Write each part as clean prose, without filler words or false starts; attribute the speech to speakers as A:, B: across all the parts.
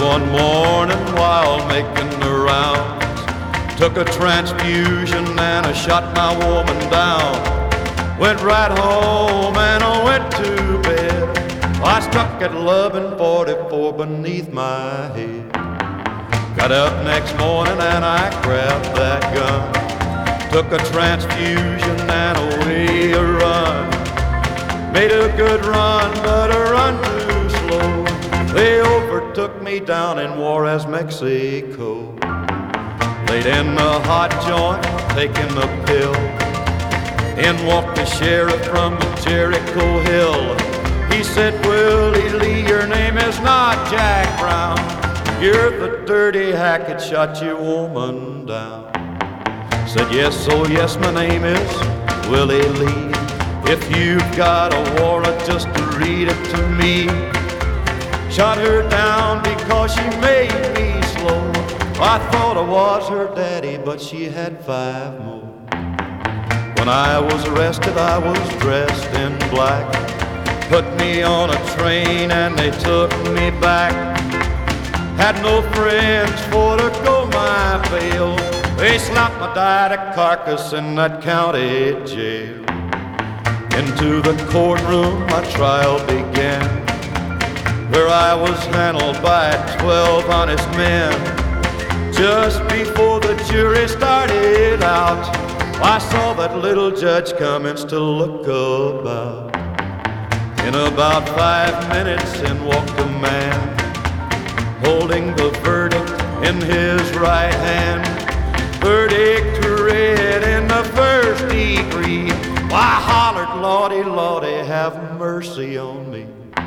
A: One morning while making the rounds, took a transfusion and I shot my woman down. Went right home and I went to bed. I struck at 11:44 beneath my head. Got up next morning and I grabbed that gun. Took a transfusion and away I run. Made a good run, but a run too slow. They overtook me down in Juarez, Mexico. Laid in the hot joint, taking a pill. In walked the sheriff from Jericho Hill. He said, Willie Lee, your name is not Jack Brown. You're the dirty hack that shot your woman down. Said, yes, oh yes, my name is Willie Lee. If you've got a warrant, just read it to me. Shot her down because she made me slow. I thought I was her daddy, but she had 5 more. When I was arrested, I was dressed in black. Put me on a train and they took me back. Had no friends for to go my bail. They slapped my daddy carcass in that county jail. Into the courtroom my trial began, where I was handled by 12 honest men. Just before the jury started out, I saw that little Judge Cummins to look about. In about 5 minutes in walked a man, holding the verdict in his right hand. Verdict read in the first degree. I hollered, Lordy, Lordy, have mercy on me.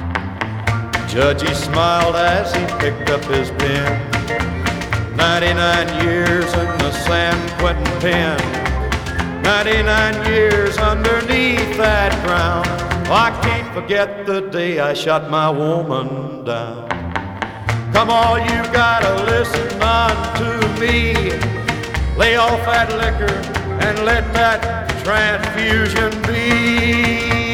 A: Judge, he smiled as he picked up his pen. 99 years in the San Quentin pen. 99 years underneath that ground. I can't forget the day I shot my woman down. Come on, you gotta listen unto me. Lay off that liquor and let that transfusion be.